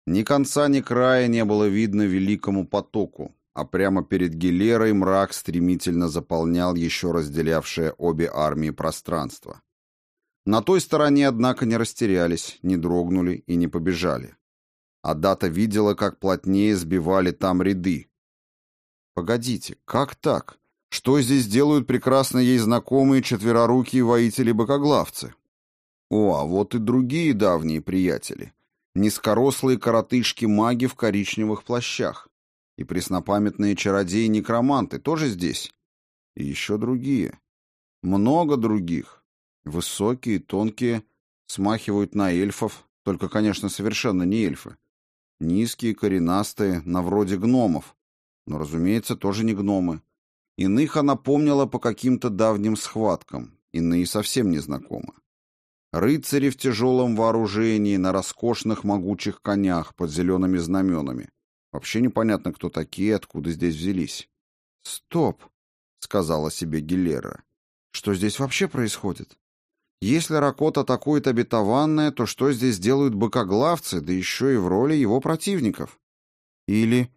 Ни конца, ни края не было видно великому потоку, а прямо перед Гилерой мрак стремительно заполнял еще разделявшее обе армии пространство. На той стороне, однако, не растерялись, не дрогнули и не побежали. Адата видела, как плотнее сбивали там ряды. Погодите, как так? Что здесь делают прекрасно ей знакомые четверорукие воители-богоглавцы? О, а вот и другие давние приятели. Низкорослые коротышки-маги в коричневых плащах. И преснопамятные чародеи-некроманты тоже здесь. И еще другие. Много других. Высокие, тонкие, смахивают на эльфов, только, конечно, совершенно не эльфы. Низкие, коренастые, на вроде гномов. Но, разумеется, тоже не гномы. Иных она помнила по каким-то давним схваткам, иные совсем незнакомы. Рыцари в тяжелом вооружении, на роскошных могучих конях под зелеными знаменами. Вообще непонятно, кто такие, откуда здесь взялись. «Стоп!» — сказала себе Гилера. «Что здесь вообще происходит? Если Ракот атакует обетованное, то что здесь делают быкоглавцы, да еще и в роли его противников? Или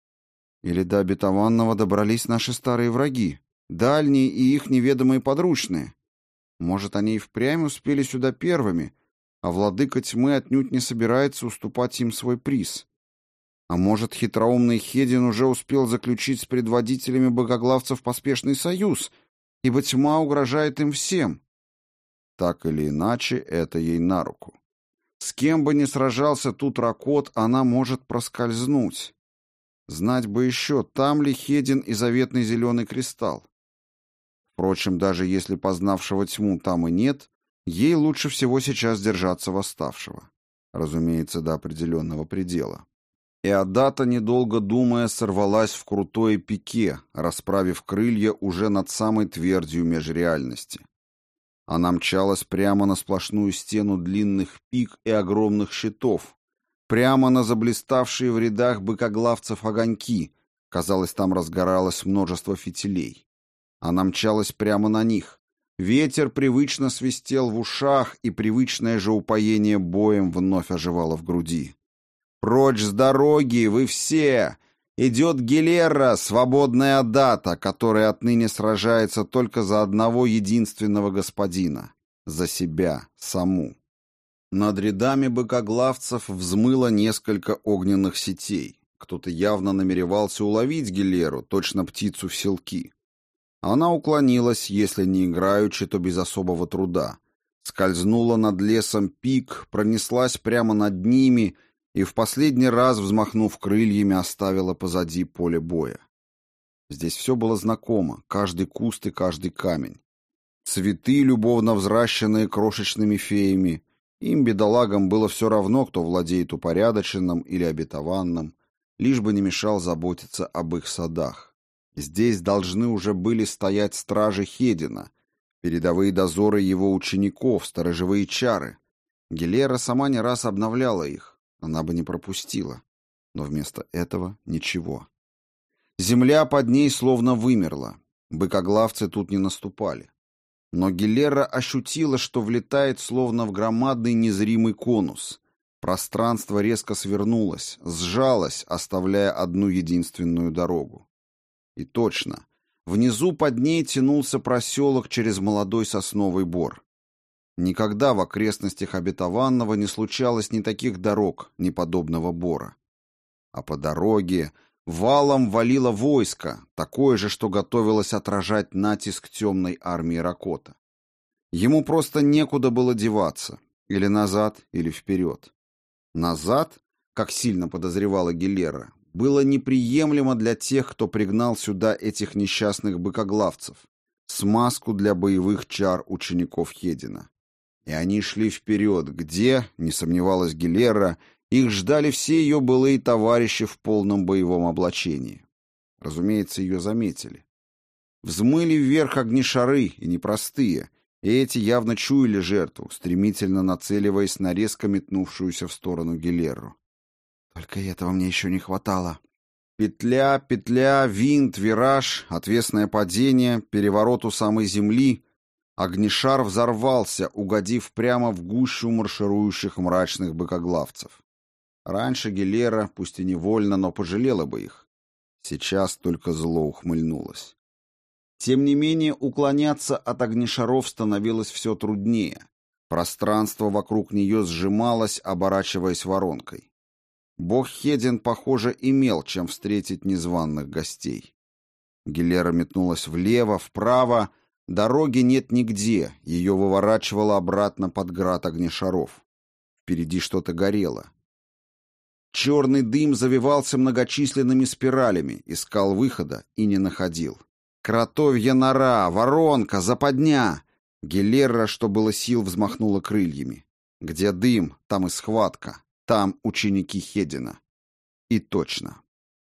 до обетованного добрались наши старые враги, дальние и их неведомые подручные? Может, они и впрямь успели сюда первыми, а владыка тьмы отнюдь не собирается уступать им свой приз? А может, хитроумный Хедин уже успел заключить с предводителями богоглавцев поспешный союз, ибо тьма угрожает им всем?» Так или иначе, это ей на руку. С кем бы ни сражался тут Ракот, она может проскользнуть. Знать бы еще, там ли Хедин и заветный зеленый кристалл. Впрочем, даже если познавшего тьму там и нет, ей лучше всего сейчас держаться восставшего. Разумеется, до определенного предела. Иодата, недолго думая, сорвалась в крутое пике, расправив крылья уже над самой твердью межреальности. Она мчалась прямо на сплошную стену длинных пик и огромных щитов, прямо на заблиставшие в рядах быкоглавцев огоньки. Казалось, там разгоралось множество фитилей. Она мчалась прямо на них. Ветер привычно свистел в ушах, и привычное же упоение боем вновь оживало в груди. «Прочь с дороги, вы все! Идет Гилера, свободная Адата, которая отныне сражается только за одного единственного господина. За себя саму». Над рядами быкоглавцев взмыло несколько огненных сетей. Кто-то явно намеревался уловить Гилеру, точно птицу в селки. Она уклонилась, если не играючи, то без особого труда. Скользнула над лесом пик, пронеслась прямо над ними и в последний раз, взмахнув крыльями, оставила позади поле боя. Здесь все было знакомо, каждый куст и каждый камень. Цветы, любовно взращенные крошечными феями. Им, бедолагам, было все равно, кто владеет упорядоченным или обетованным, лишь бы не мешал заботиться об их садах. Здесь должны уже были стоять стражи Хедина, передовые дозоры его учеников, сторожевые чары. Гилера сама не раз обновляла их. Она бы не пропустила. Но вместо этого ничего. Земля под ней словно вымерла. Быкоглавцы тут не наступали. Но Гилера ощутила, что влетает словно в громадный незримый конус. Пространство резко свернулось, сжалось, оставляя одну единственную дорогу. И точно. Внизу под ней тянулся проселок через молодой сосновый бор. Никогда в окрестностях обетованного не случалось ни таких дорог, ни подобного бора. А по дороге валом валило войско, такое же, что готовилось отражать натиск темной армии Ракота. Ему просто некуда было деваться, или назад, или вперед. Назад, как сильно подозревала Гилера, было неприемлемо для тех, кто пригнал сюда этих несчастных быкоглавцев, смазку для боевых чар учеников Хедина. И они шли вперед, где, не сомневалась Гилера, их ждали все ее былые товарищи в полном боевом облачении. Разумеется, ее заметили. Взмыли вверх огнешары, и непростые, и эти явно чуяли жертву, стремительно нацеливаясь на резко метнувшуюся в сторону Гилеру. Только этого мне еще не хватало. Петля, петля, винт, вираж, отвесное падение, переворот у самой земли. Огнешар взорвался, угодив прямо в гущу марширующих мрачных быкоглавцев. Раньше Гилера, пусть и невольно, но пожалела бы их. Сейчас только зло ухмыльнулось. Тем не менее, уклоняться от огнешаров становилось все труднее. Пространство вокруг нее сжималось, оборачиваясь воронкой. Бог Хедин, похоже, имел чем встретить незваных гостей. Гилера метнулась влево, вправо. Дороги нет нигде, ее выворачивало обратно под град огнешаров. Впереди что-то горело. Черный дым завивался многочисленными спиралями, искал выхода и не находил. Кротовья нора, воронка, западня. Гилера, что было сил, взмахнула крыльями. Где дым, там и схватка. Там ученики Хедина. И точно.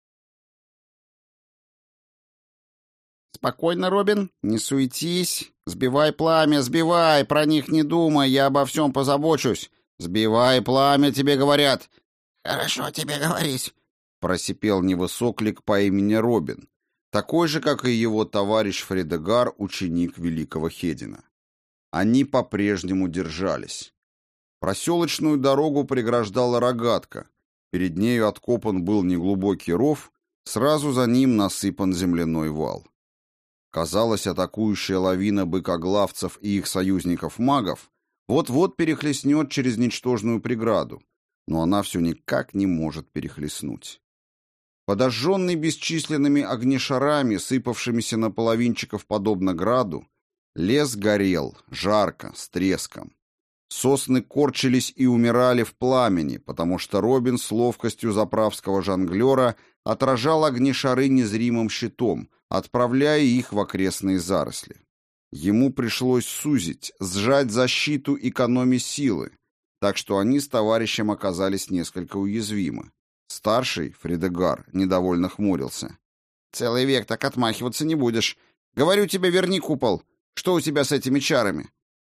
«Спокойно, Робин, не суетись. Сбивай пламя, сбивай, про них не думай, я обо всем позабочусь. Сбивай пламя, тебе говорят». «Хорошо тебе говорить», — просипел невысоклик по имени Робин, такой же, как и его товарищ Фредегар, ученик великого Хедина. Они по-прежнему держались. Проселочную дорогу преграждала рогатка. Перед нею откопан был неглубокий ров, сразу за ним насыпан земляной вал. Казалось, атакующая лавина быкоглавцев и их союзников-магов вот-вот перехлестнет через ничтожную преграду, но она все никак не может перехлестнуть. Подожженный бесчисленными огнешарами, сыпавшимися на половинчиков подобно граду, лес горел, жарко, с треском. Сосны корчились и умирали в пламени, потому что Робин с ловкостью заправского жонглера отражал огнешары незримым щитом, отправляя их в окрестные заросли. Ему пришлось сузить, сжать защиту, экономя силы, так что они с товарищем оказались несколько уязвимы. Старший, Фредегар, недовольно хмурился. «Целый век так отмахиваться не будешь. Говорю тебе, верни купол. Что у тебя с этими чарами?»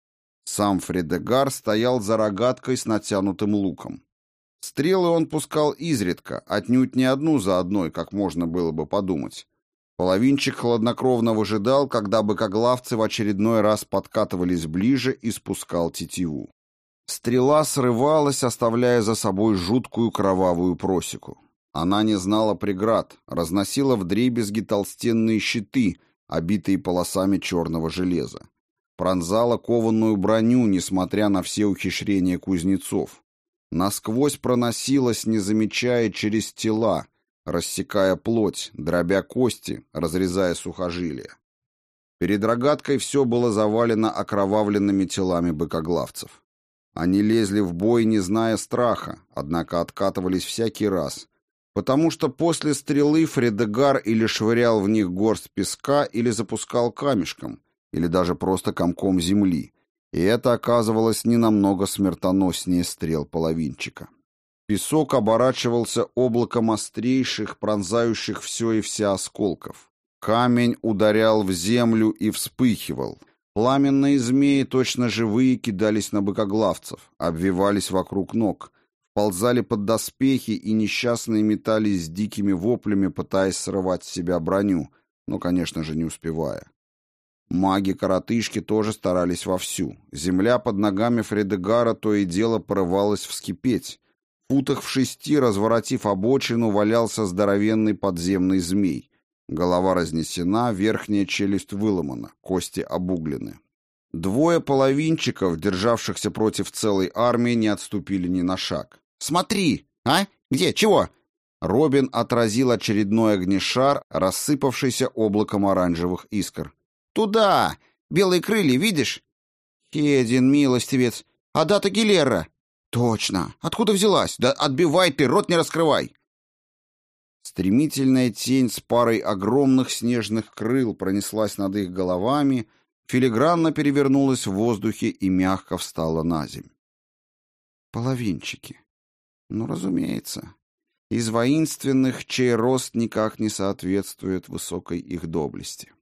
Сам Фредегар стоял за рогаткой с натянутым луком. Стрелы он пускал изредка, отнюдь не одну за одной, как можно было бы подумать. Половинчик хладнокровно выжидал, когда быкоглавцы в очередной раз подкатывались ближе, и спускал тетиву. Стрела срывалась, оставляя за собой жуткую кровавую просеку. Она не знала преград, разносила вдребезги толстенные щиты, обитые полосами черного железа. Пронзала кованую броню, несмотря на все ухищрения кузнецов. Насквозь проносилась, не замечая, через тела, рассекая плоть, дробя кости, разрезая сухожилия. Перед рогаткой все было завалено окровавленными телами быкоглавцев. Они лезли в бой, не зная страха, однако откатывались всякий раз, потому что после стрелы Фредегар или швырял в них горсть песка, или запускал камешком, или даже просто комком земли, и это оказывалось не намного смертоноснее стрел половинчика. Песок оборачивался облаком острейших, пронзающих все и вся осколков. Камень ударял в землю и вспыхивал. Пламенные змеи, точно живые, кидались на быкоглавцев, обвивались вокруг ног, вползали под доспехи, и несчастные метались с дикими воплями, пытаясь срывать с себя броню, но, конечно же, не успевая. Маги-коротышки тоже старались вовсю. Земля под ногами Фредегара то и дело порывалась вскипеть. В футах в 6, разворотив обочину, валялся здоровенный подземный змей. Голова разнесена, верхняя челюсть выломана, кости обуглены. Двое половинчиков, державшихся против целой армии, не отступили ни на шаг. «Смотри! А? Где? Чего?» Робин отразил очередной огнешар, рассыпавшийся облаком оранжевых искр. «Туда! Белые крылья, видишь?» «Хедин, милостивец! А дата Гилера!» «Точно! Откуда взялась? Да отбивай ты, рот не раскрывай!» Стремительная тень с парой огромных снежных крыл пронеслась над их головами, филигранно перевернулась в воздухе и мягко встала на земь. Половинчики. Ну, разумеется. Из воинственных, чей рост никак не соответствует высокой их доблести.